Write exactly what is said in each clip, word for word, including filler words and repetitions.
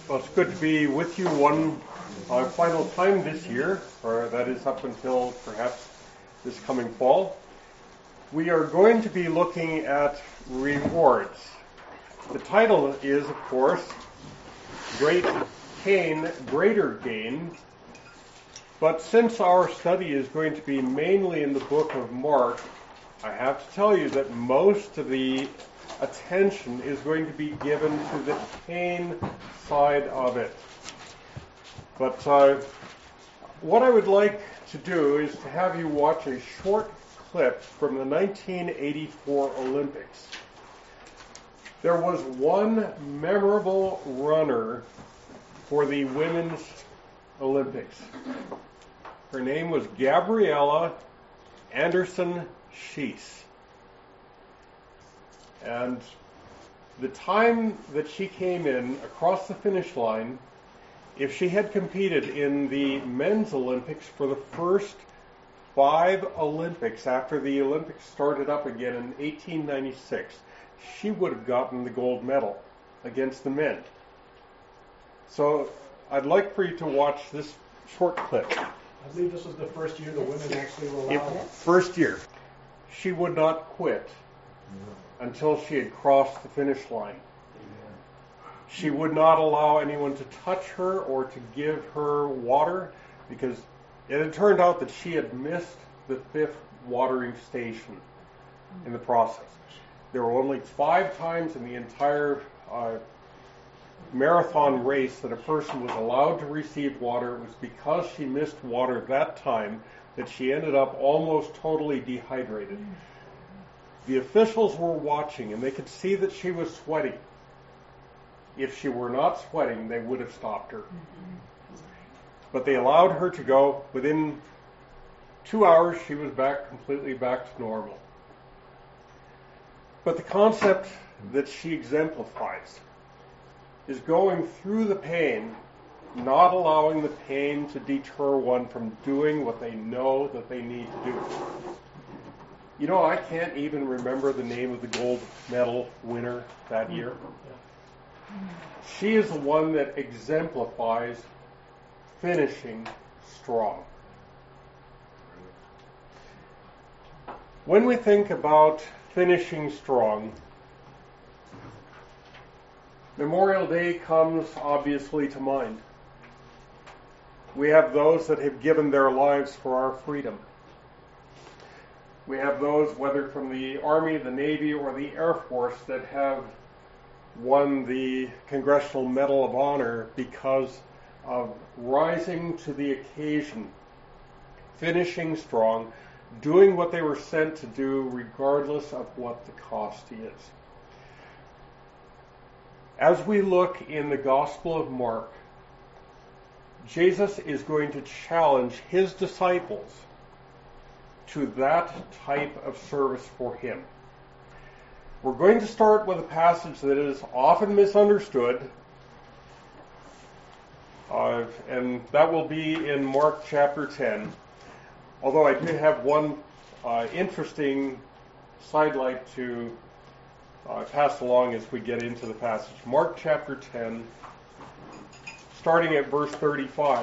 Well, it's good to be with you one uh, final time this year, or that is up until perhaps this coming fall. We are going to be looking at rewards. The title is, of course, Great Gain, Greater Gain. But since our study is going to be mainly in the book of Mark, I have to tell you that most of the attention is going to be given to the gain side of it. But uh, what I would like to do is to have you watch a short clip from the nineteen eighty-four Olympics. There was one memorable runner for the women's Olympics. Her name was Gabriela Anderson Schiess. And the time that she came in across the finish line, if she had competed in the men's Olympics for the first five Olympics after the Olympics started up again in eighteen ninety-six, she would have gotten the gold medal against the men. So I'd like for you to watch this short clip. I believe this was the first year the women actually were allowed. If, first year. She would not quit until she had crossed the finish line. She would not allow anyone to touch her or to give her water because it had turned out that she had missed the fifth watering station in the process. There were only five times in the entire uh, marathon race that a person was allowed to receive water. It was because she missed water that time that she ended up almost totally dehydrated. The officials were watching, and they could see that she was sweating. If she were not sweating, they would have stopped her. But they allowed her to go. Within two hours, she was back completely back to normal. But the concept that she exemplifies is going through the pain, not allowing the pain to deter one from doing what they know that they need to do. You know, I can't even remember the name of the gold medal winner that year. She is the one that exemplifies finishing strong. When we think about finishing strong, Memorial Day comes obviously to mind. We have those that have given their lives for our freedom. We have those, whether from the Army, the Navy, or the Air Force, that have won the Congressional Medal of Honor because of rising to the occasion, finishing strong, doing what they were sent to do regardless of what the cost is. As we look in the Gospel of Mark, Jesus is going to challenge his disciples to that type of service for him. We're going to start with a passage that is often misunderstood, uh, and that will be in Mark chapter ten. Although I do have one uh, interesting sidelight to uh, pass along as we get into the passage. Mark chapter ten, starting at verse thirty-five.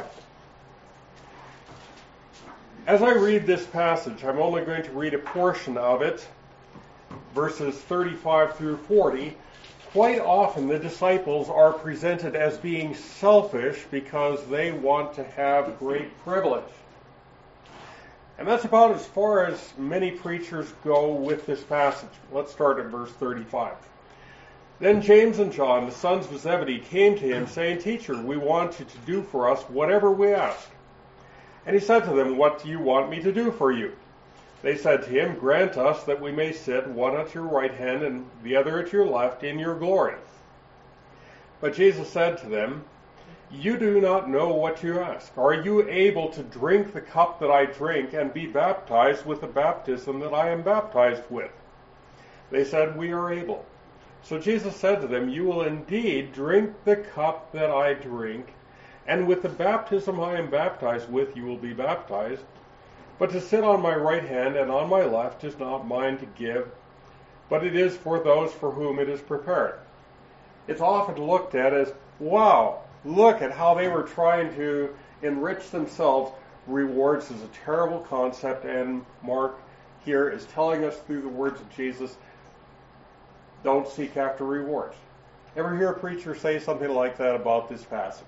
As I read this passage, I'm only going to read a portion of it, verses thirty-five through forty. Quite often the disciples are presented as being selfish because they want to have great privilege. And that's about as far as many preachers go with this passage. Let's start at verse thirty-five. Then James and John, the sons of Zebedee, came to him, saying, "Teacher, we want you to do for us whatever we ask." And he said to them, "What do you want me to do for you?" They said to him, "Grant us that we may sit, one at your right hand and the other at your left, in your glory." But Jesus said to them, "You do not know what you ask. Are you able to drink the cup that I drink and be baptized with the baptism that I am baptized with?" They said, "We are able." So Jesus said to them, "You will indeed drink the cup that I drink, and with the baptism I am baptized with, you will be baptized. But to sit on my right hand and on my left is not mine to give, but it is for those for whom it is prepared." It's often looked at as, wow, look at how they were trying to enrich themselves. Rewards is a terrible concept, and Mark here is telling us through the words of Jesus, don't seek after rewards. Ever hear a preacher say something like that about this passage?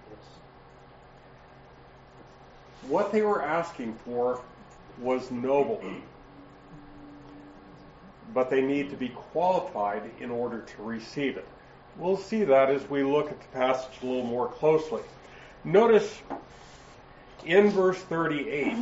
What they were asking for was noble, but they need to be qualified in order to receive it. We'll see that as we look at the passage a little more closely. Notice in verse thirty-eight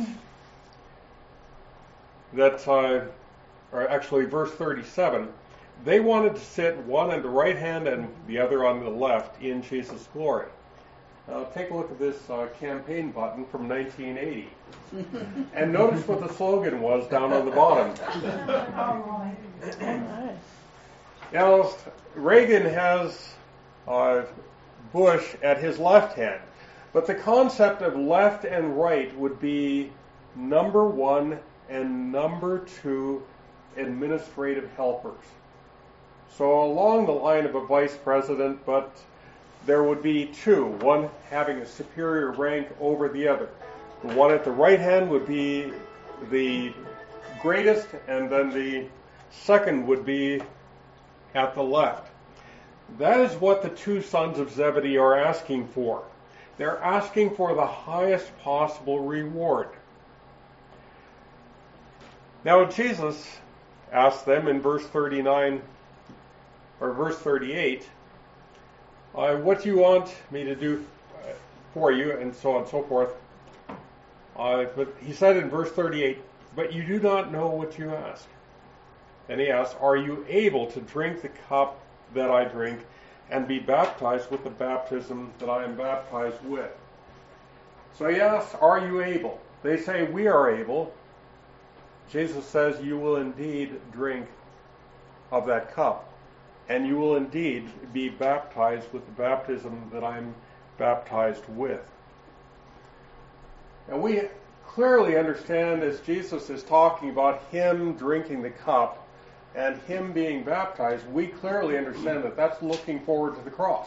that, uh, or actually verse thirty-seven, they wanted to sit one on the right hand and the other on the left in Jesus' glory. Now take a look at this uh, campaign button from nineteen eighty. And notice what the slogan was down on the bottom. Now, Reagan has uh, Bush at his left hand, but the concept of left and right would be number one and number two administrative helpers. So along the line of a vice president, but there would be two, one having a superior rank over the other. The one at the right hand would be the greatest, and then the second would be at the left. That is what the two sons of Zebedee are asking for. They're asking for the highest possible reward. Now Jesus asked them in verse thirty-nine, or verse thirty-eight, uh, what do you want me to do for you, and so on and so forth. Uh, but he said in verse thirty-eight, but you do not know what you ask. And he asked, are you able to drink the cup that I drink and be baptized with the baptism that I am baptized with? So he asks, are you able? They say, we are able. Jesus says, you will indeed drink of that cup, and you will indeed be baptized with the baptism that I am baptized with. And we clearly understand, as Jesus is talking about him drinking the cup and him being baptized, we clearly understand that that's looking forward to the cross.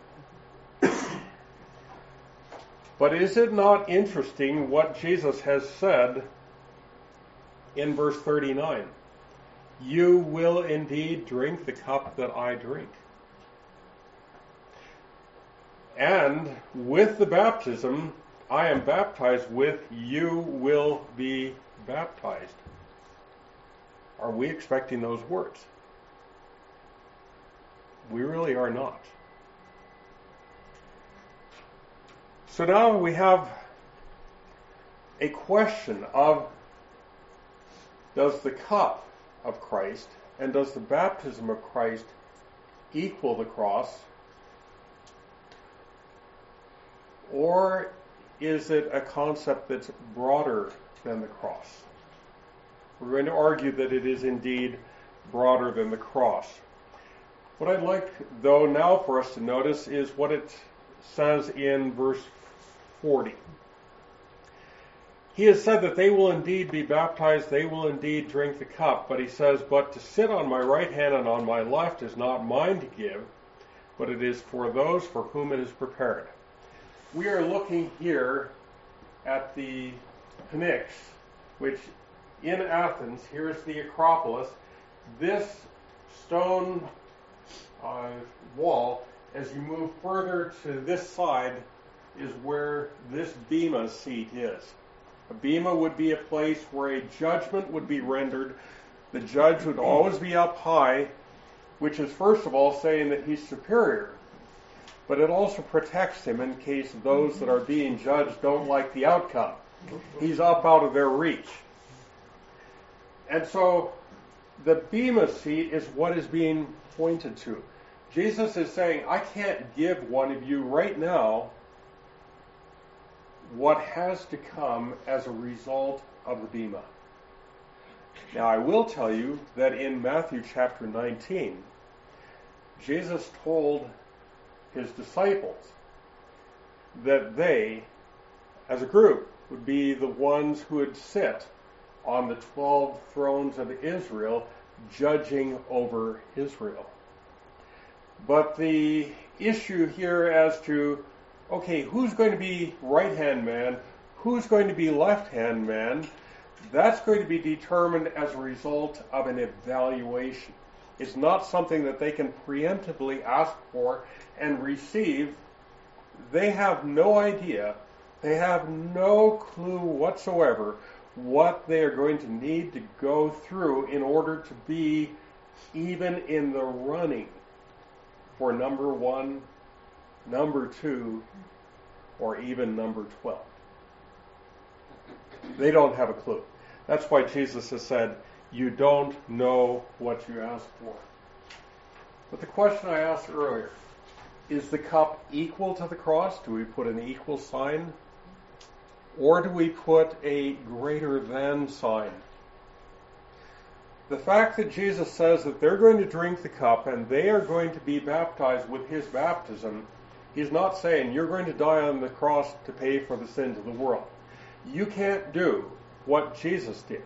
But is it not interesting what Jesus has said in verse thirty-nine? You will indeed drink the cup that I drink. And with the baptism I am baptized with, you will be baptized. Are we expecting those words? We really are not. So now we have a question of, does the cup of Christ and does the baptism of Christ equal the cross? Or is it a concept that's broader than the cross? We're going to argue that it is indeed broader than the cross. What I'd like, though, now for us to notice is what it says in verse forty. He has said that they will indeed be baptized, they will indeed drink the cup, but he says, but to sit on my right hand and on my left is not mine to give, but it is for those for whom it is prepared. We are looking here at the Pnyx, which in Athens, here's the Acropolis. This stone uh, wall, as you move further to this side, is where this bema seat is. A bema would be a place where a judgment would be rendered. The judge would always be up high, which is first of all saying that he's superior. But it also protects him in case those that are being judged don't like the outcome. He's up out of their reach. And so the bema seat is what is being pointed to. Jesus is saying, I can't give one of you right now what has to come as a result of the bema. Now I will tell you that in Matthew chapter nineteen, Jesus told his disciples that they, as a group, would be the ones who would sit on the twelve thrones of Israel, judging over Israel. But the issue here as to okay, who's going to be right-hand man? Who's going to be left-hand man? That's going to be determined as a result of an evaluation. It's not something that they can preemptively ask for and receive. They have no idea. They have no clue whatsoever what they are going to need to go through in order to be even in the running for number one, number two, or even number twelve. They don't have a clue. That's why Jesus has said, you don't know what you ask for. But the question I asked earlier, is the cup equal to the cross? Do we put an equal sign? Or do we put a greater than sign? The fact that Jesus says that they're going to drink the cup and they are going to be baptized with his baptism, he's not saying you're going to die on the cross to pay for the sins of the world. You can't do what Jesus did.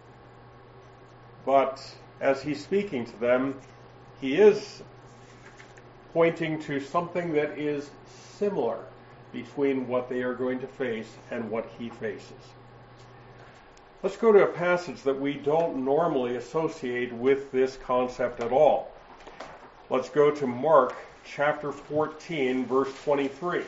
But as he's speaking to them, he is pointing to something that is similar between what they are going to face and what he faces. Let's go to a passage that we don't normally associate with this concept at all. Let's go to Mark chapter fourteen, verse twenty-three.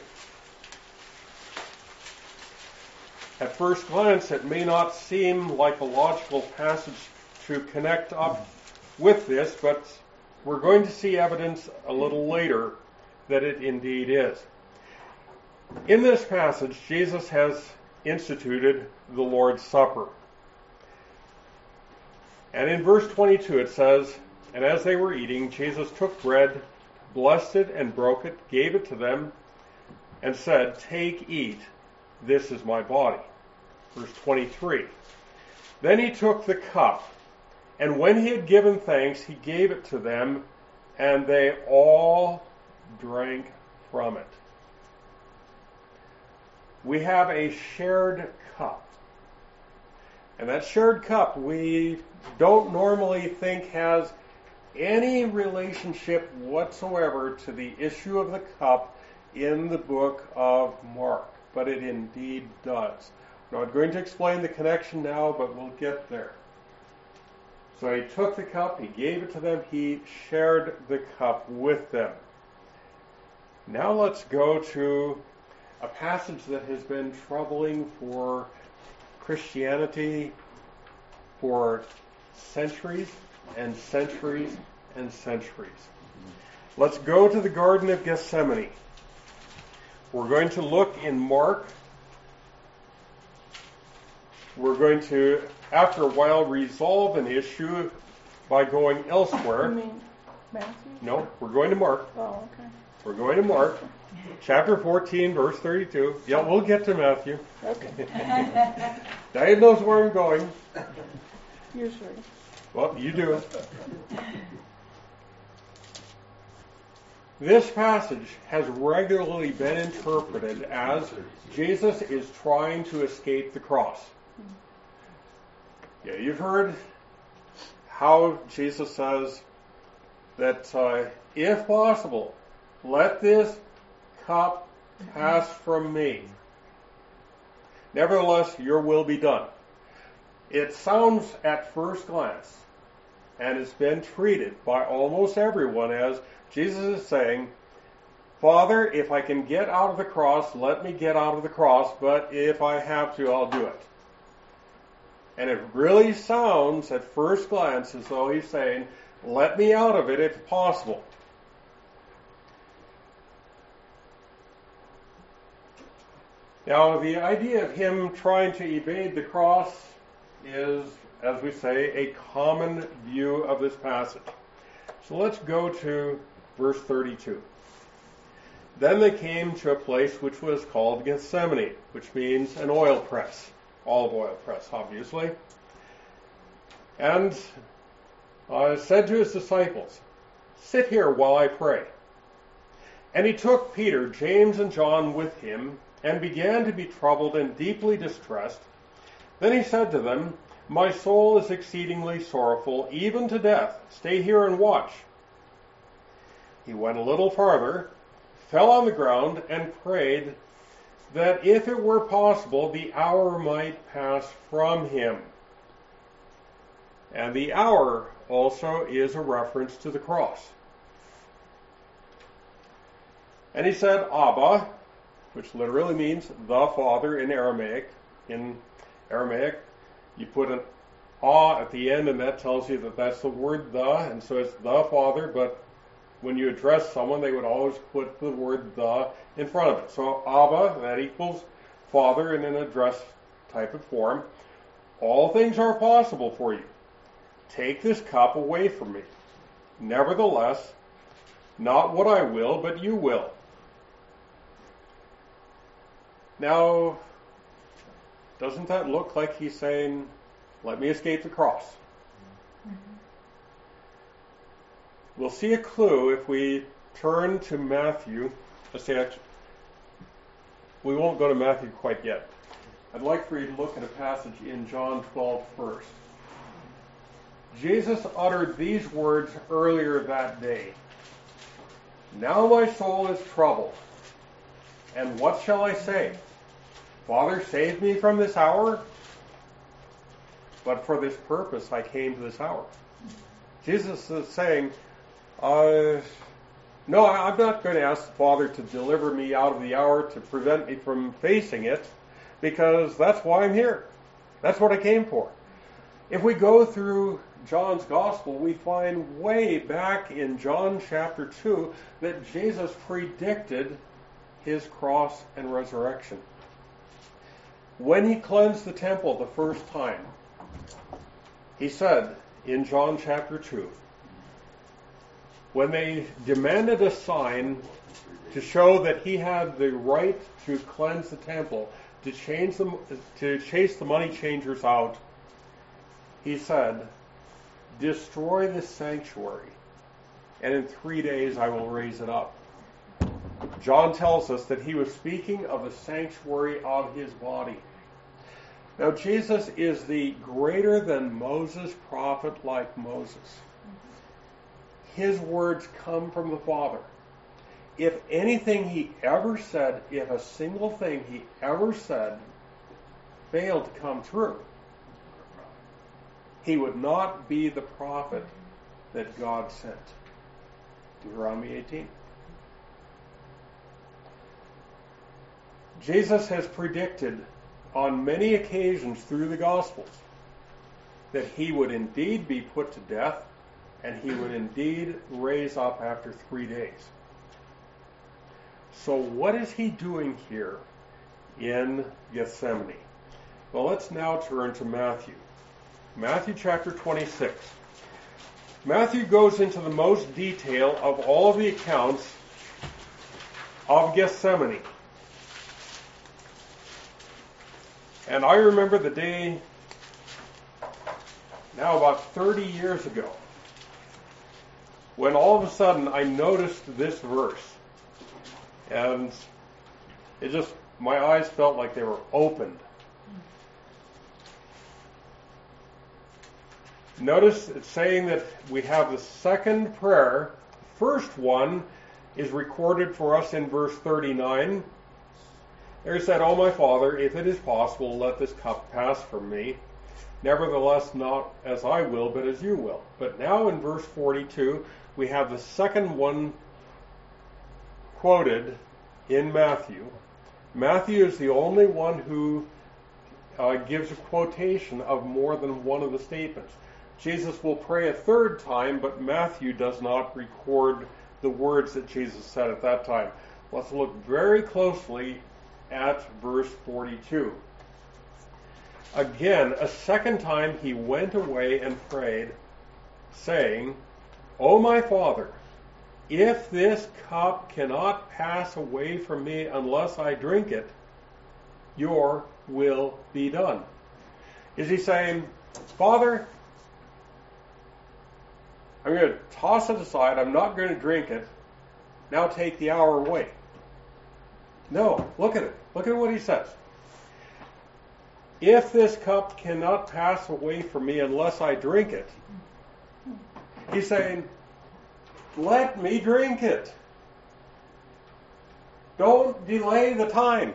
At first glance, it may not seem like a logical passage to connect up with this, but we're going to see evidence a little later that it indeed is. In this passage, Jesus has instituted the Lord's Supper. And in verse twenty-two it says, and as they were eating, Jesus took bread, blessed it, and broke it, gave it to them, and said, take, eat, this is my body. Verse twenty-three. Then he took the cup, and when he had given thanks, he gave it to them, and they all drank from it. We have a shared cup. And that shared cup we don't normally think has any relationship whatsoever to the issue of the cup in the book of Mark. But it indeed does. I'm not going to explain the connection now, but we'll get there. So he took the cup, he gave it to them, he shared the cup with them. Now let's go to a passage that has been troubling for Christianity for centuries and centuries and centuries. Let's go to the Garden of Gethsemane. We're going to look in Mark. We're going to, after a while, resolve an issue by going elsewhere. You mean Matthew? No, we're going to Mark. Oh, okay. We're going to Mark, chapter fourteen, verse thirty-two. Yeah, we'll get to Matthew. Okay. Diane knows where I'm going. Usually. Well, you do. This passage has regularly been interpreted as Jesus is trying to escape the cross. Yeah, you've heard how Jesus says that uh, if possible, let this cup pass from me. Nevertheless, your will be done. It sounds at first glance, and it's been treated by almost everyone as Jesus is saying, Father, if I can get out of the cross, let me get out of the cross, but if I have to, I'll do it. And it really sounds at first glance as though he's saying, let me out of it if possible. Now, the idea of him trying to evade the cross is, as we say, a common view of this passage. So let's go to verse thirty-two. Then they came to a place which was called Gethsemane, which means an oil press, olive oil press, obviously. And uh, said to his disciples, sit here while I pray. And he took Peter, James, and John with him, and began to be troubled and deeply distressed. Then he said to them, my soul is exceedingly sorrowful, even to death. Stay here and watch. He went a little farther, fell on the ground and prayed that if it were possible, the hour might pass from him. And the hour also is a reference to the cross. And he said, Abba, which literally means the Father in Aramaic. In Aramaic, you put an ah at the end, and that tells you that that's the word the, and so it's the Father, but when you address someone, they would always put the word the in front of it. So Abba, that equals Father in an address type of form. All things are possible for you. Take this cup away from me. Nevertheless, not what I will, but you will. Now, doesn't that look like he's saying, let me escape the cross? Mm-hmm. We'll see a clue if we turn to Matthew. Let's see, actually, we won't go to Matthew quite yet. I'd like for you to look at a passage in John twelve first. Jesus uttered these words earlier that day. Now my soul is troubled, and what shall I say? Father, save me from this hour? But for this purpose I came to this hour. Jesus is saying, uh, no, I'm not going to ask the Father to deliver me out of the hour to prevent me from facing it, because that's why I'm here. That's what I came for. If we go through John's Gospel, we find way back in John chapter two that Jesus predicted his cross and resurrection. When he cleansed the temple the first time, he said in John chapter two, when they demanded a sign to show that he had the right to cleanse the temple, to change them, to chase the money changers out, he said, destroy this sanctuary, and in three days I will raise it up. John tells us that he was speaking of the sanctuary of his body. Now, Jesus is the greater than Moses prophet like Moses. His words come from the Father. If anything he ever said, if a single thing he ever said failed to come true, he would not be the prophet that God sent. Deuteronomy eighteen. Jesus has predicted on many occasions through the Gospels that he would indeed be put to death and he would indeed raise up after three days. So what is he doing here in Gethsemane? Well, let's now turn to Matthew. Matthew chapter twenty-six. Matthew goes into the most detail of all the accounts of Gethsemane. And I remember the day, now about thirty years ago, when all of a sudden I noticed this verse. And it just, my eyes felt like they were opened. Notice it's saying that we have the second prayer. The first one is recorded for us in verse thirty-nine. There he said, O my Father, if it is possible, let this cup pass from me. Nevertheless, not as I will, but as you will. But now in verse forty-two, we have the second one quoted in Matthew. Matthew is the only one who uh, gives a quotation of more than one of the statements. Jesus will pray a third time, but Matthew does not record the words that Jesus said at that time. Let's look very closely at verse forty-two. Again, a second time he went away and prayed, saying, O my Father, if this cup cannot pass away from me unless I drink it, your will be done. Is he saying, Father, I'm going to toss it aside, I'm not going to drink it, now take the hour away? No, look at it. Look at what he says. If this cup cannot pass away from me unless I drink it, he's saying, let me drink it. Don't delay the time.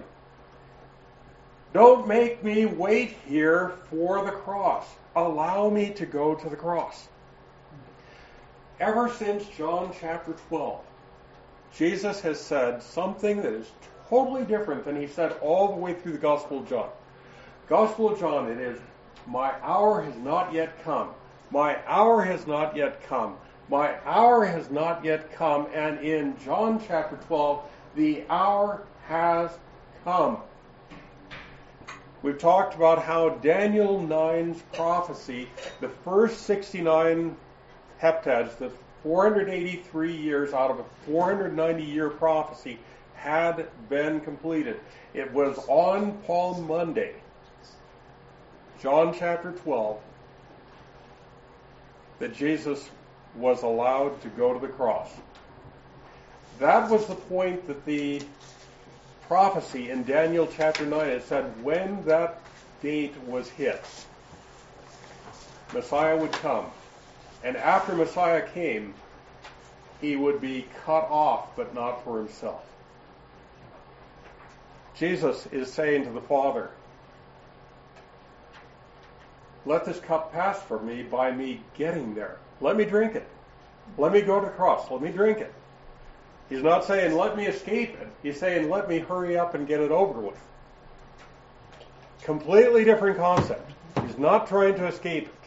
Don't make me wait here for the cross. Allow me to go to the cross. Ever since John chapter twelve, Jesus has said something that is totally different than he said all the way through the Gospel of John. Gospel of John, it is, my hour has not yet come. My hour has not yet come. My hour has not yet come. And in John chapter twelve, the hour has come. We've talked about how Daniel nine's prophecy, the first sixty-nine heptads, the four hundred eighty-three years out of a four hundred ninety year prophecy, had been completed. It was on Palm Monday, John chapter twelve, that Jesus was allowed to go to the cross. That was the point that the prophecy in Daniel chapter nine, it said when that date was hit, Messiah would come. And after Messiah came, he would be cut off, but not for himself. Jesus is saying to the Father, let this cup pass from me by me getting there. Let me drink it. Let me go to the cross. Let me drink it. He's not saying, let me escape it. He's saying, let me hurry up and get it over with. Completely different concept. He's not trying to escape it.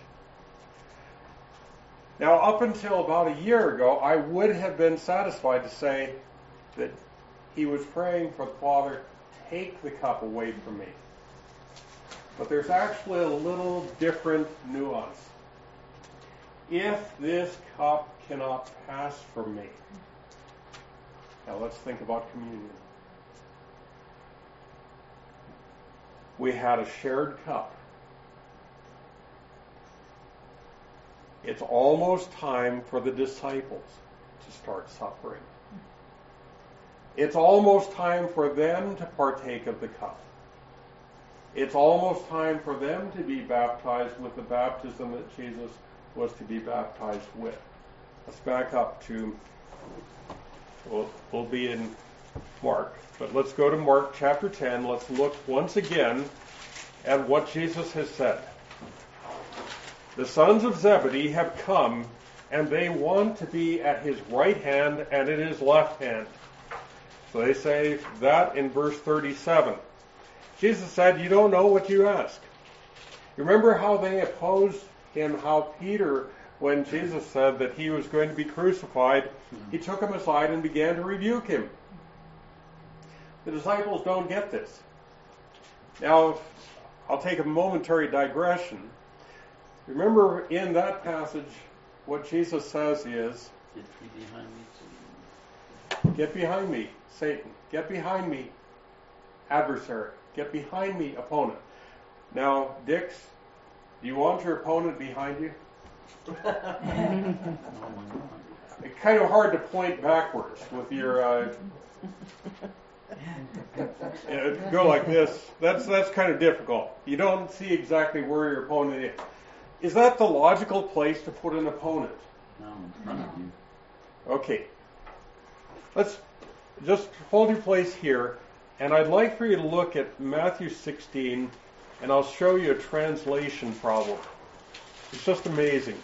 Now, up until about a year ago, I would have been satisfied to say that he was praying for the Father, take the cup away from me. But there's actually a little different nuance. If this cup cannot pass from me. Now let's think about communion. We had a shared cup. It's almost time for the disciples to start suffering. It's almost time for them to partake of the cup. It's almost time for them to be baptized with the baptism that Jesus was to be baptized with. Let's back up to, we'll, we'll be in Mark, but let's go to Mark chapter ten. Let's look once again at what Jesus has said. The sons of Zebedee have come, and they want to be at his right hand and at his left hand. So they say that in verse thirty-seven. Jesus said, you don't know what you ask. You remember how they opposed him, how Peter, when Jesus said that he was going to be crucified, he took him aside and began to rebuke him. The disciples don't get this. Now, I'll take a momentary digression. Remember in that passage, what Jesus says is, Get behind me, get behind me, Satan. Get behind me, adversary. Get behind me, opponent. Now, Dix, do you want your opponent behind you? Oh my God. It's kind of hard to point backwards with your, uh, you know, go like this. That's that's kind of difficult. You don't see exactly where your opponent is. Is that the logical place to put an opponent? No, in front of you. Okay. Let's just hold your place here, and I'd like for you to look at Matthew sixteen, and I'll show you a translation problem. It's just amazing.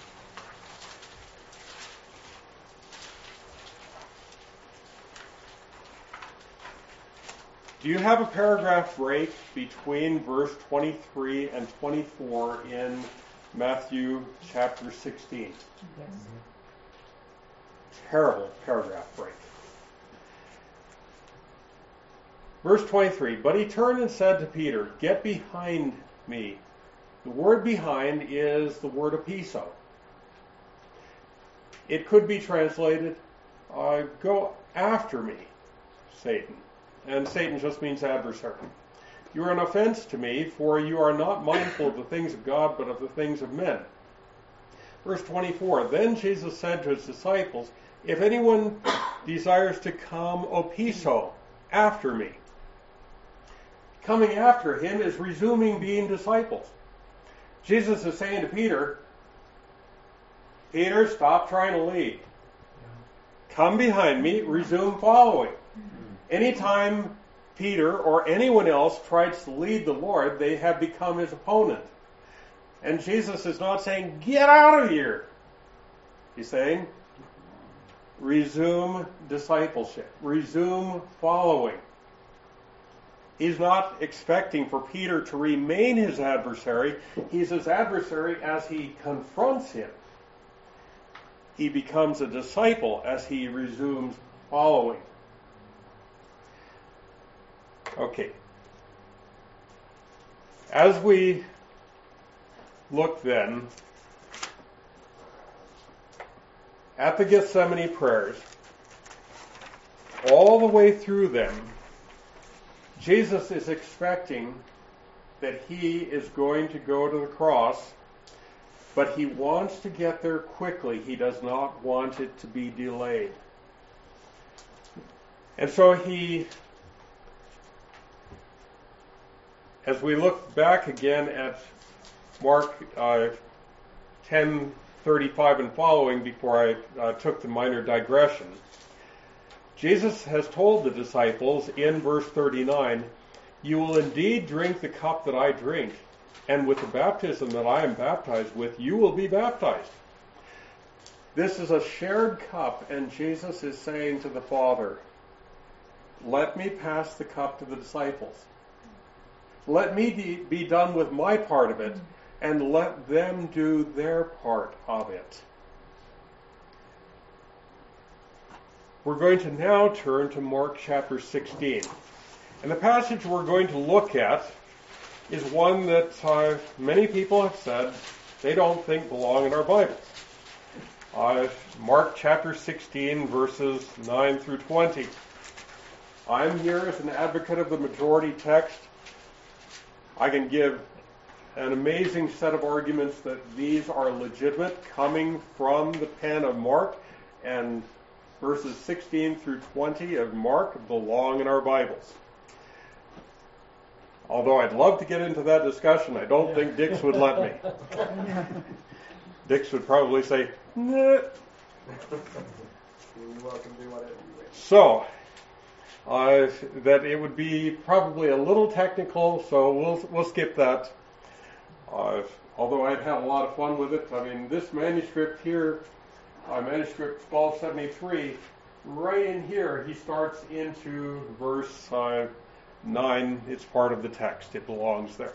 Do you have a paragraph break between verse twenty-three and twenty-four in Matthew chapter sixteen? Yes. Terrible paragraph break. Verse twenty-three, but he turned and said to Peter, get behind me. The word behind is the word apiso. It could be translated, uh, go after me, Satan. And Satan just means adversary. You are an offense to me, for you are not mindful of the things of God, but of the things of men. Verse twenty-four, then Jesus said to his disciples, if anyone desires to come opiso, after me. Coming after him is resuming being disciples. Jesus is saying to Peter, Peter, stop trying to lead. Come behind me, resume following. Anytime Peter or anyone else tries to lead the Lord, they have become his opponent. And Jesus is not saying, get out of here. He's saying, resume discipleship. Resume following. He's not expecting for Peter to remain his adversary. He's his adversary as he confronts him. He becomes a disciple as he resumes following. Okay. As we look then at the Gethsemane prayers, all the way through them, Jesus is expecting that he is going to go to the cross, but he wants to get there quickly. He does not want it to be delayed. And so he, as we look back again at Mark uh, ten thirty-five and following, before I uh, took the minor digression, Jesus has told the disciples in verse thirty-nine, you will indeed drink the cup that I drink, and with the baptism that I am baptized with, you will be baptized. This is a shared cup, and Jesus is saying to the Father, let me pass the cup to the disciples. Let me be, be done with my part of it, and let them do their part of it. We're going to now turn to Mark chapter sixteen. And the passage we're going to look at is one that uh, many people have said they don't think belong in our Bibles. Uh, Mark chapter sixteen, verses nine through twenty. I'm here as an advocate of the majority text. I can give an amazing set of arguments that these are legitimate, coming from the pen of Mark, and verses sixteen through twenty of Mark belong in our Bibles. Although I'd love to get into that discussion, I don't think Dix would let me. Dix would probably say, nah. You're welcome to do whatever you wish. So, uh, that it would be probably a little technical, so we'll we'll skip that. Uh, although I'd have a lot of fun with it. I mean, this manuscript here, uh, manuscript twelve seventy-three, right in here, he starts into verse uh, nine. It's part of the text. It belongs there.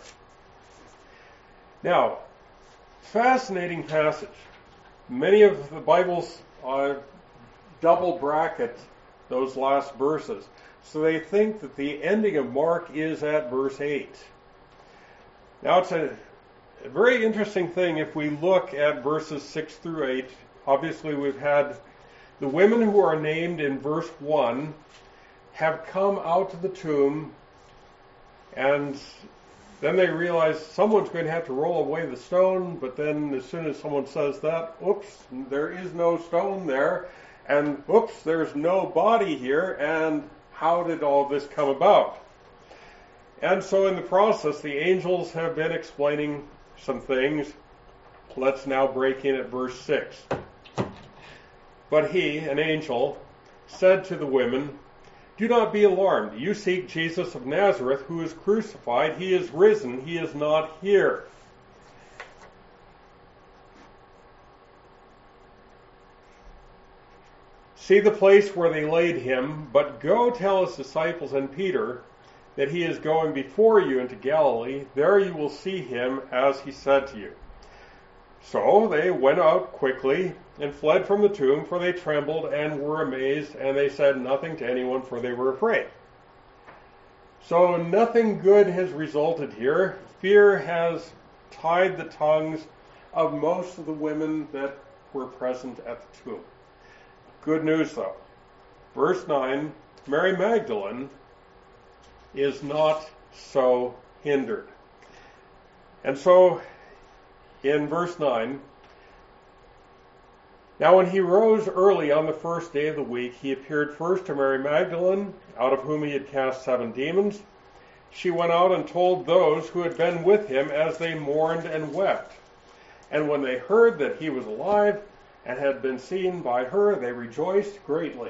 Now, fascinating passage. Many of the Bibles uh, double bracket those last verses. So they think that the ending of Mark is at verse eight. Now, it's a, a very interesting thing if we look at verses six through eight. Obviously, we've had the women who are named in verse one have come out to the tomb, and then they realize someone's going to have to roll away the stone, but then as soon as someone says that, oops, there is no stone there, and oops, there's no body here, and how did all this come about? And so in the process, the angels have been explaining some things. Let's now break in at verse six. But he, an angel, said to the women, do not be alarmed. You seek Jesus of Nazareth, who is crucified. He is risen. He is not here. See the place where they laid him, but go tell his disciples and Peter that he is going before you into Galilee. There you will see him as he said to you. So they went out quickly and fled from the tomb, for they trembled and were amazed, and they said nothing to anyone, for they were afraid. So nothing good has resulted here. Fear has tied the tongues of most of the women that were present at the tomb. Good news, though. Verse nine, Mary Magdalene is not so hindered. And so, in verse nine, now when he rose early on the first day of the week, he appeared first to Mary Magdalene, out of whom he had cast seven demons. She went out and told those who had been with him as they mourned and wept. And when they heard that he was alive, and had been seen by her, they rejoiced greatly.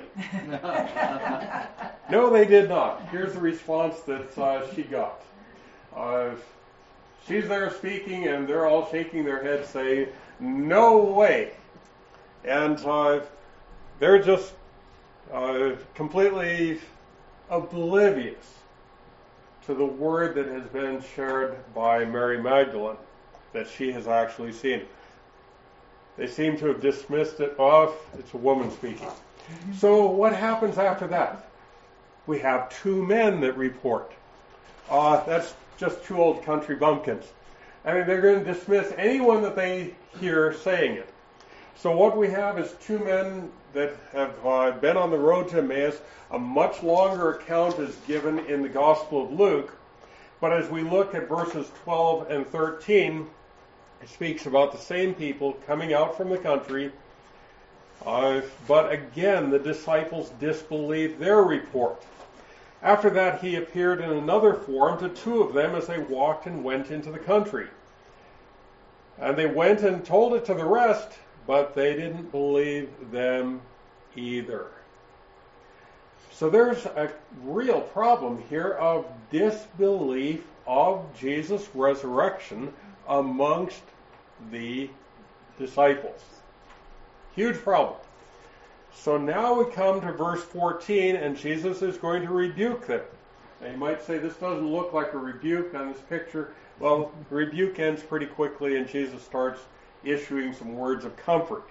No, they did not. Here's the response that uh, she got. Uh, she's there speaking, and they're all shaking their heads, saying, "No way!" And uh, they're just uh, completely oblivious to the word that has been shared by Mary Magdalene, that she has actually seen. They seem to have dismissed it. Oh, it's a woman speaking. So what happens after that? We have two men that report. Uh, that's just two old country bumpkins. I mean, they're going to dismiss anyone that they hear saying it. So what we have is two men that have uh, been on the road to Emmaus. A much longer account is given in the Gospel of Luke. But as we look at verses twelve and thirteen, it speaks about the same people coming out from the country. Uh, but again, the disciples disbelieved their report. After that, he appeared in another form to two of them as they walked and went into the country. And they went and told it to the rest, but they didn't believe them either. So there's a real problem here of disbelief of Jesus' resurrection amongst the disciples. Huge problem. So now we come to verse fourteen, and Jesus is going to rebuke them. Now you might say this doesn't look like a rebuke on this picture. Well, the rebuke ends pretty quickly, and Jesus starts issuing some words of comfort.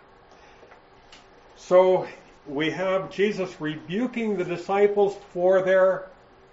So we have Jesus rebuking the disciples for their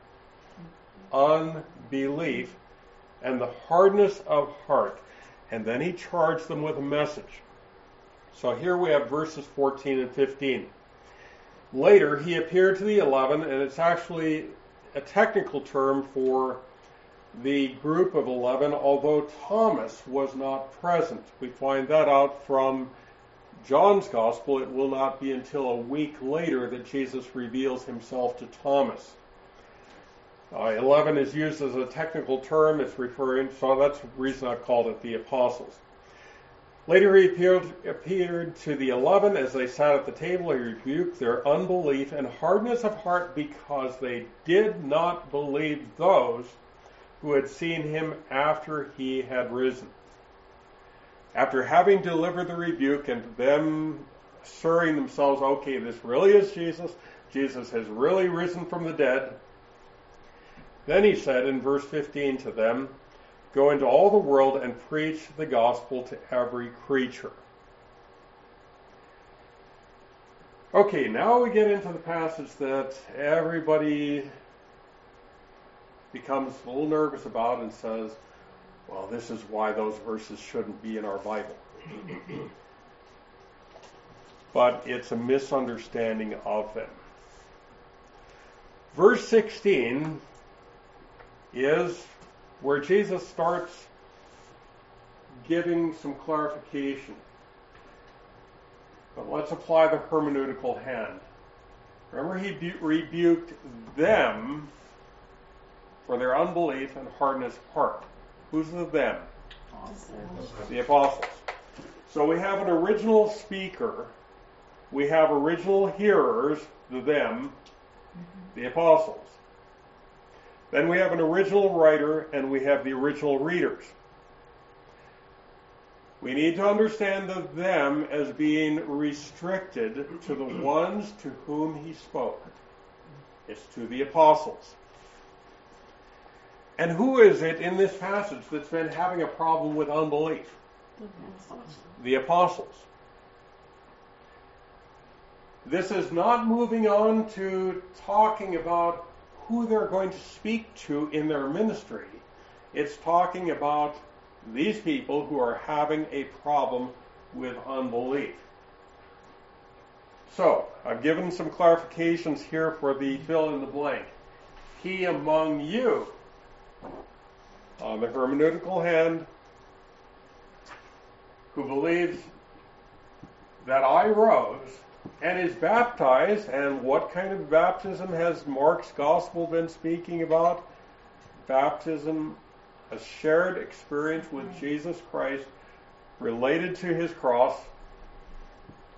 unbelief and the hardness of heart. And then he charged them with a message. So here we have verses fourteen and fifteen. Later, he appeared to the eleven, and it's actually a technical term for the group of eleven, although Thomas was not present. We find that out from John's Gospel. It will not be until a week later that Jesus reveals himself to Thomas. Uh, eleven is used as a technical term. It's referring, so that's the reason I've called it the apostles. Later he appeared, appeared to the eleven as they sat at the table. He rebuked their unbelief and hardness of heart because they did not believe those who had seen him after he had risen. After having delivered the rebuke and them assuring themselves, okay, this really is Jesus, Jesus has really risen from the dead, then he said in verse fifteen to them, "Go into all the world and preach the gospel to every creature." Okay, now we get into the passage that everybody becomes a little nervous about and says, well, this is why those verses shouldn't be in our Bible. But it's a misunderstanding of them. Verse sixteen is where Jesus starts giving some clarification. But let's apply the hermeneutical hand. Remember, he bu- rebuked them for their unbelief and hardness of heart. Who's the them? The apostles. So we have an original speaker. We have original hearers, the them, the apostles. Then we have an original writer, and we have the original readers. We need to understand the them as being restricted to the ones to whom he spoke. It's to the apostles. And who is it in this passage that's been having a problem with unbelief? The apostles. This is not moving on to talking about who they're going to speak to in their ministry. It's talking about these people who are having a problem with unbelief. So, I've given some clarifications here for the fill in the blank. He among you, on the hermeneutical hand, who believes that I rose and is baptized. And what kind of baptism has Mark's gospel been speaking about? Baptism, a shared experience with Jesus Christ related to his cross.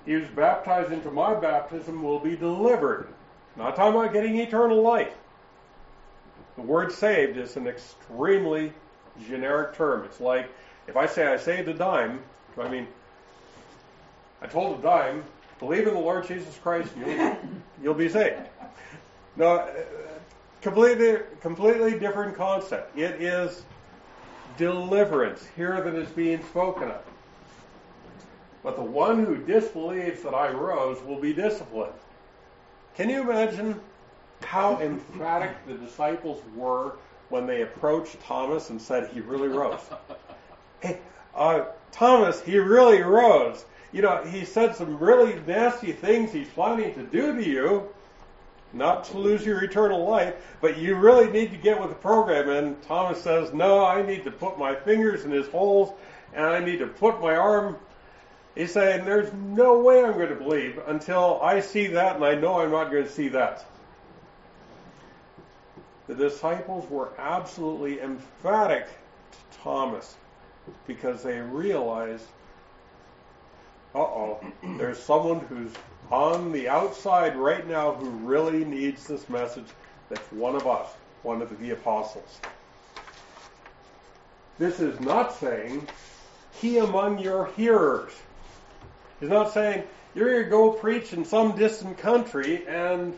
he who's baptized into my baptism will be delivered. Not talking about getting eternal life. The word saved is an extremely generic term. It's like if I say I saved a dime, I mean, I told a dime, believe in the Lord Jesus Christ and you'll, you'll be saved. No, uh, completely, completely different concept. It is deliverance here that is being spoken of. But the one who disbelieves that I rose will be disciplined. Can you imagine how emphatic the disciples were when they approached Thomas and said he really rose? Hey, uh, Thomas, he really rose. You know, he said some really nasty things he's planning to do to you, not to lose your eternal life, but you really need to get with the program. And Thomas says, no, I need to put my fingers in his holes, and I need to put my arm. He's saying, there's no way I'm going to believe until I see that, and I know I'm not going to see that. The disciples were absolutely emphatic to Thomas because they realized, uh-oh, there's someone who's on the outside right now who really needs this message. That's one of us, one of the apostles. This is not saying he among your hearers. He's not saying you're going to go preach in some distant country, and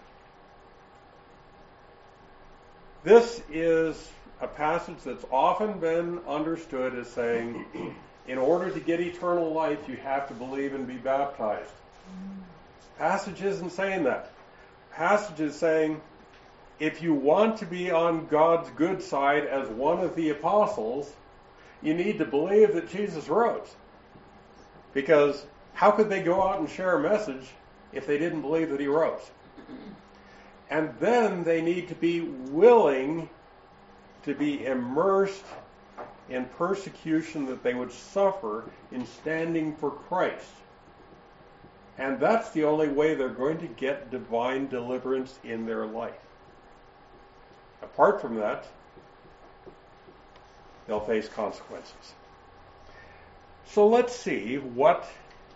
this is a passage that's often been understood as saying, in order to get eternal life, you have to believe and be baptized. Passage isn't saying that. Passage is saying, if you want to be on God's good side as one of the apostles, you need to believe that Jesus rose. Because how could they go out and share a message if they didn't believe that he rose? And then they need to be willing to be immersed in persecution that they would suffer in standing for Christ. And that's the only way they're going to get divine deliverance in their life. Apart from that, they'll face consequences. So let's see what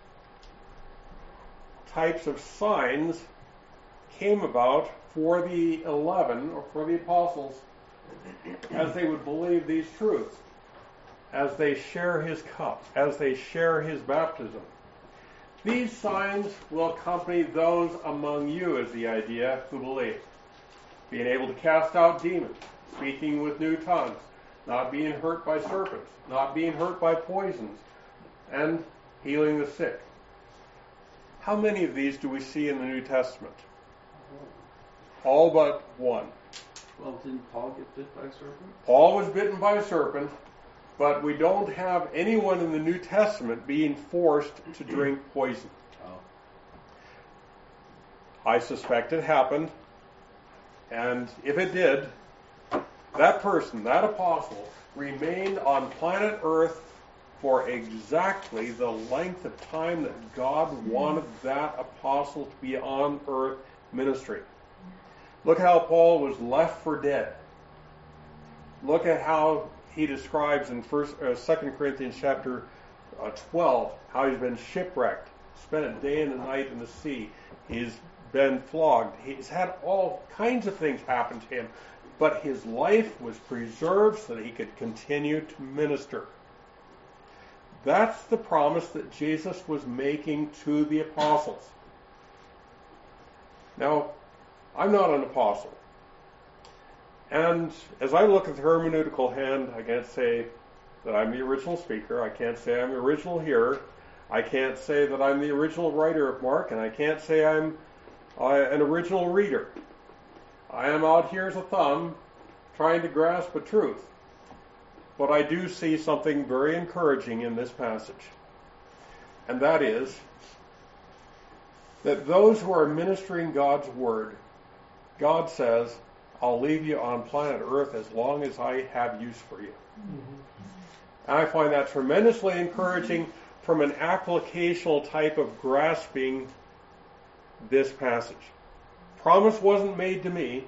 types of signs came about for the eleven, or for the apostles, as they would believe these truths, as they share his cup, as they share his baptism. These signs will accompany those among you, is the idea, who believe. Being able to cast out demons, speaking with new tongues, not being hurt by serpents, not being hurt by poisons, and healing the sick. How many of these do we see in the New Testament? All but one. Well, didn't Paul get bit by a serpent? Paul was bitten by a serpent, but we don't have anyone in the New Testament being forced to drink poison. Oh. I suspect it happened, and if it did, that person, that apostle, remained on planet Earth for exactly the length of time that God wanted that apostle to be on earth ministry. Look how Paul was left for dead. Look at how he describes in first, uh, Second Corinthians chapter uh, twelve how he's been shipwrecked, spent a day and a night in the sea. He's been flogged. He's had all kinds of things happen to him, but his life was preserved so that he could continue to minister. That's the promise that Jesus was making to the apostles. Now, I'm not an apostle. And as I look at the hermeneutical hand, I can't say that I'm the original speaker. I can't say I'm the original hearer. I can't say that I'm the original writer of Mark, and I can't say I'm uh, an original reader. I am out here as a thumb trying to grasp a truth. But I do see something very encouraging in this passage. And that is that those who are ministering God's word, God says, I'll leave you on planet Earth as long as I have use for you. Mm-hmm. And I find that tremendously encouraging from an applicational type of grasping this passage. Promise wasn't made to me.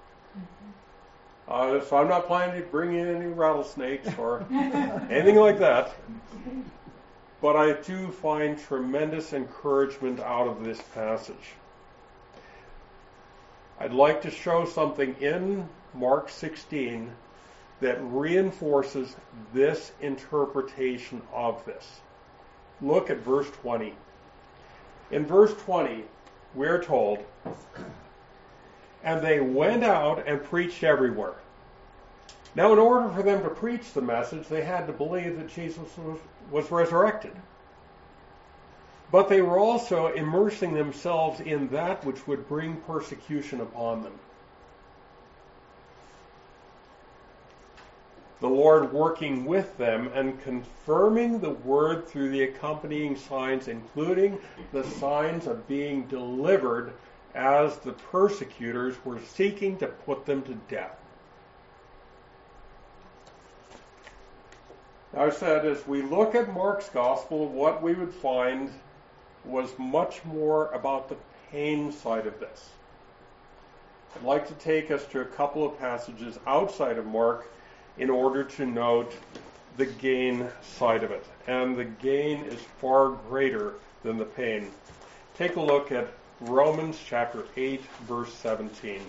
Uh, so I'm not planning to bring in any rattlesnakes or anything like that. but I do find tremendous encouragement out of this passage. I'd like to show something in Mark sixteen that reinforces this interpretation of this. Look at verse twenty. In verse twenty, we're told, "And they went out and preached everywhere." Now, in order for them to preach the message, they had to believe that Jesus was, was resurrected. But they were also immersing themselves in that which would bring persecution upon them. The Lord working with them and confirming the word through the accompanying signs, including the signs of being delivered as the persecutors were seeking to put them to death. Now, I said, as we look at Mark's gospel, what we would find was much more about the pain side of this. I'd like to take us to a couple of passages outside of Mark in order to note the gain side of it. And the gain is far greater than the pain. Take a look at Romans chapter eight, verse seventeen.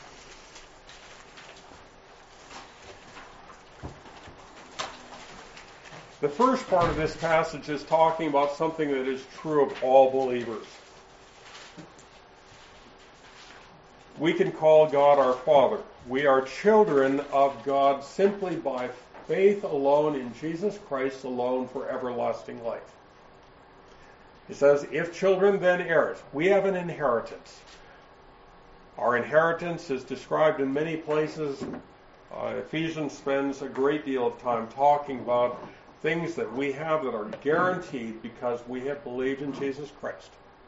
The first part of this passage is talking about something that is true of all believers. We can call God our Father. We are children of God simply by faith alone in Jesus Christ alone for everlasting life. It says, if children, then heirs. We have an inheritance. Our inheritance is described in many places. Uh, Ephesians spends a great deal of time talking about things that we have that are guaranteed because we have believed in Jesus Christ.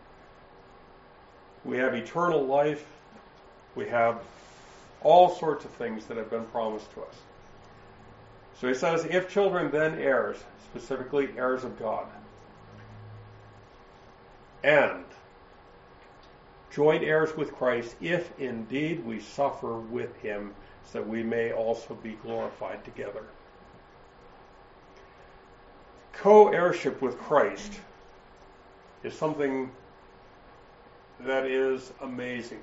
We have eternal life. We have all sorts of things that have been promised to us. So he says, if children, then heirs, specifically heirs of God. And joint heirs with Christ, if indeed we suffer with him, so that we may also be glorified together. Co-heirship with Christ is something that is amazing.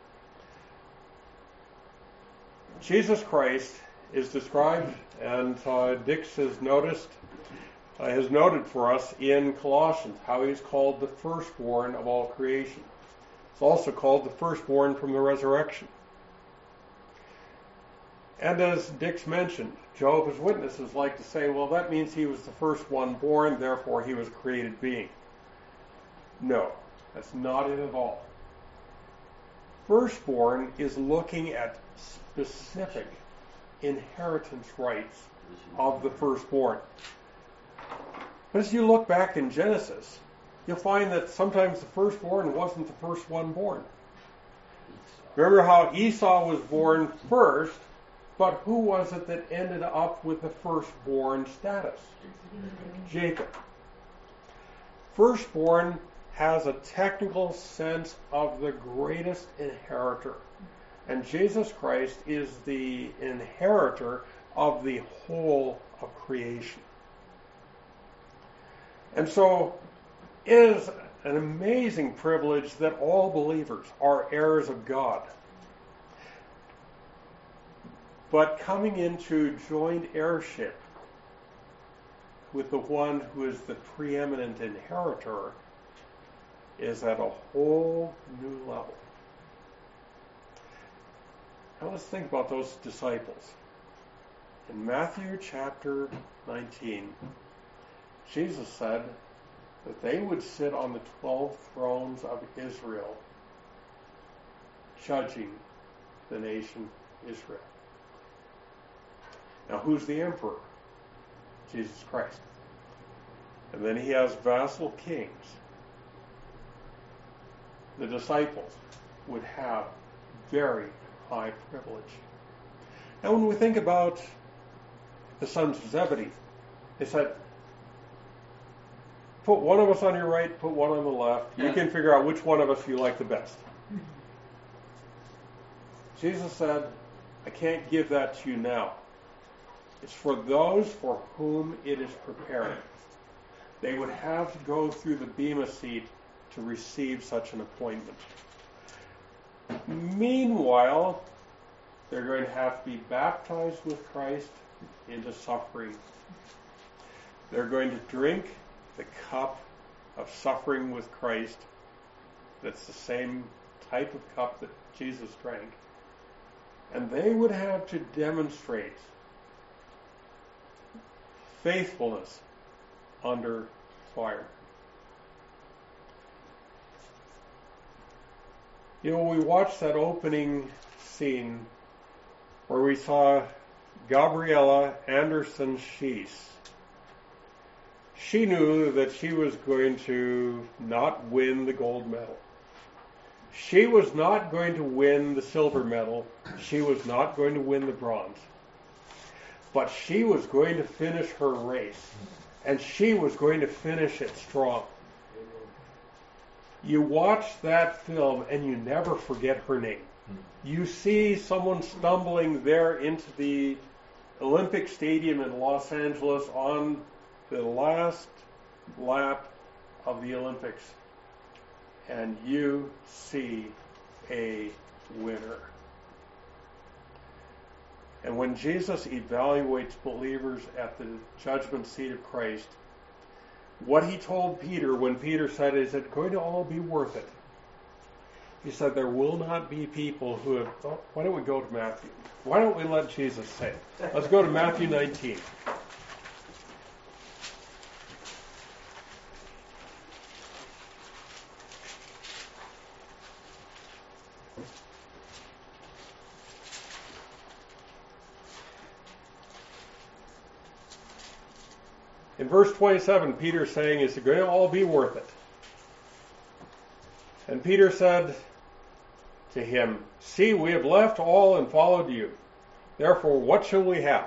Jesus Christ is described, and uh, Dix has noticed, uh, has noted for us in Colossians how he's called the firstborn of all creation. It's also called the firstborn from the resurrection. And as Dix mentioned, Jehovah's Witnesses like to say, well, that means he was the first one born, therefore he was a created being. No, that's not it at all. Firstborn is looking at specific inheritance rights of the firstborn. But as you look back in Genesis, you'll find that sometimes the firstborn wasn't the first one born. Remember how Esau was born first, but who was it that ended up with the firstborn status? Jacob. Firstborn has a technical sense of the greatest inheritor. And Jesus Christ is the inheritor of the whole of creation. And so it is an amazing privilege that all believers are heirs of God. But coming into joint heirship with the one who is the preeminent inheritor is at a whole new level. Now let's think about those disciples. In Matthew chapter nineteen, Jesus said that they would sit on the twelve thrones of Israel, judging the nation Israel. Now, who's the emperor? Jesus Christ. And then he has vassal kings. The disciples would have very high privilege. Now, when we think about the sons of Zebedee, they said, put one of us on your right, put one on the left. You can figure out which one of us you like the best. Jesus said, I can't give that to you now. It's for those for whom it is prepared. They would have to go through the bema seat to receive such an appointment. Meanwhile, they're going to have to be baptized with Christ into suffering. They're going to drink the cup of suffering with Christ. That's the same type of cup that Jesus drank. And they would have to demonstrate faithfulness under fire. You know, we watched that opening scene where we saw Gabriella Anderson Schiess. She knew that she was going to not win the gold medal. She was not going to win the silver medal. She was not going to win the bronze. But she was going to finish her race. And she was going to finish it strong. You watch that film and you never forget her name. You see someone stumbling there into the Olympic Stadium in Los Angeles on the last lap of the Olympics, and you see a winner. And when Jesus evaluates believers at the judgment seat of Christ, what he told Peter when Peter said, is it going to all be worth it? He said, there will not be people who have... Oh, why don't we go to Matthew? Why don't we let Jesus say it? Let's go to Matthew nineteen. In verse twenty-seven, Peter's saying, is it going to all be worth it? And Peter said to him, see, we have left all and followed you. Therefore, what shall we have?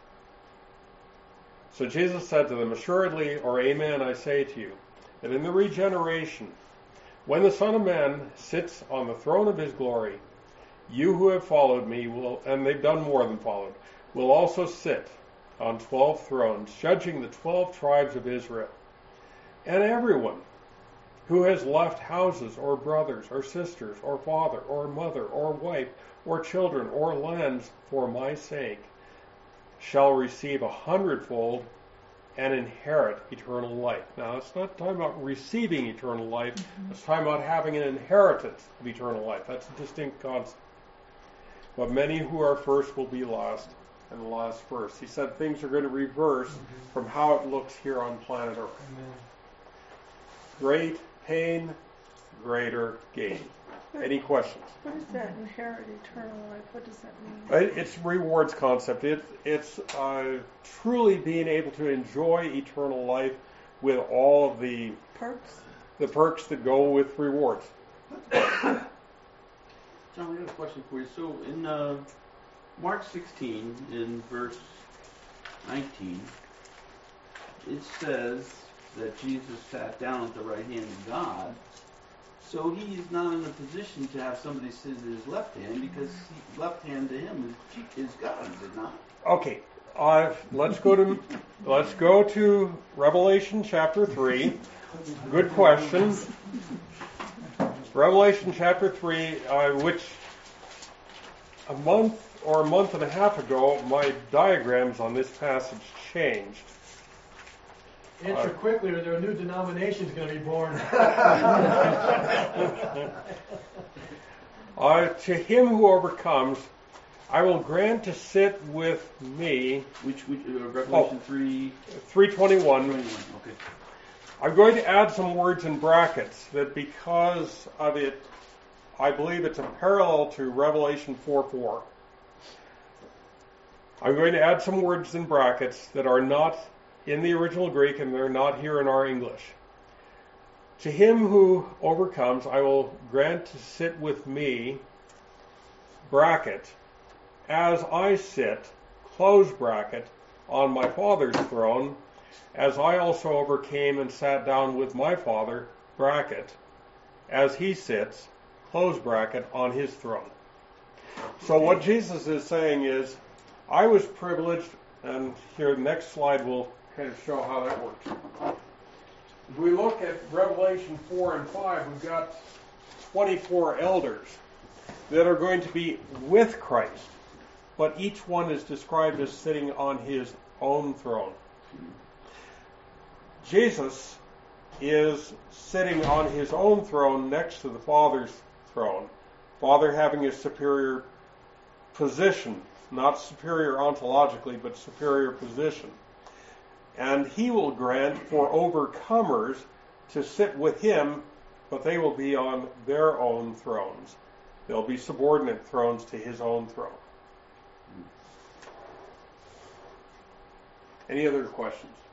So Jesus said to them, assuredly, or amen, I say to you, that in the regeneration, when the Son of Man sits on the throne of his glory, you who have followed me will, and they've done more than followed, will also sit on twelve thrones, judging the twelve tribes of Israel. And everyone who has left houses or brothers or sisters or father or mother or wife or children or lands for my sake shall receive a hundredfold and inherit eternal life. Now, it's not talking about receiving eternal life. Mm-hmm. It's talking about having an inheritance of eternal life. That's a distinct concept. But many who are first will be last, and the last first. He said things are going to reverse mm-hmm. from how it looks here on planet Earth. Amen. Great pain, greater gain. Any questions? What is that inherit eternal life? What does that mean? It's rewards concept. It, it's uh, truly being able to enjoy eternal life with all of the perks, the perks that go with rewards. John, I got a question for you. So in uh, Mark sixteen, in verse nineteen, it says that Jesus sat down at the right hand of God. So he is not in a position to have somebody sit at his left hand, because he, left hand to him is, is God, is it not? Okay, uh, let's go to let's go to Revelation chapter three. Good question. Revelation chapter three, uh, which a month or a month and a half ago, my diagrams on this passage changed. Answer quickly, or there are new denominations going to be born. uh, to him who overcomes, I will grant to sit with me. Which, which uh, Revelation oh, three? three twenty-one. Okay. I'm going to add some words in brackets that because of it, I believe it's a parallel to Revelation four four. I'm going to add some words in brackets that are not in the original Greek, and they're not here in our English. To him who overcomes, I will grant to sit with me, bracket, as I sit, close bracket, on my Father's throne, as I also overcame and sat down with my Father, bracket, as he sits, close bracket, on his throne. So what Jesus is saying is, I was privileged, and here the next slide will kind of show how that works. If we look at Revelation four and five, we've got twenty-four elders that are going to be with Christ, but each one is described as sitting on his own throne. Jesus is sitting on his own throne next to the Father's throne, Father having a superior position, not superior ontologically, but superior position. And he will grant for overcomers to sit with him, but they will be on their own thrones. They'll be subordinate thrones to his own throne. Any other questions?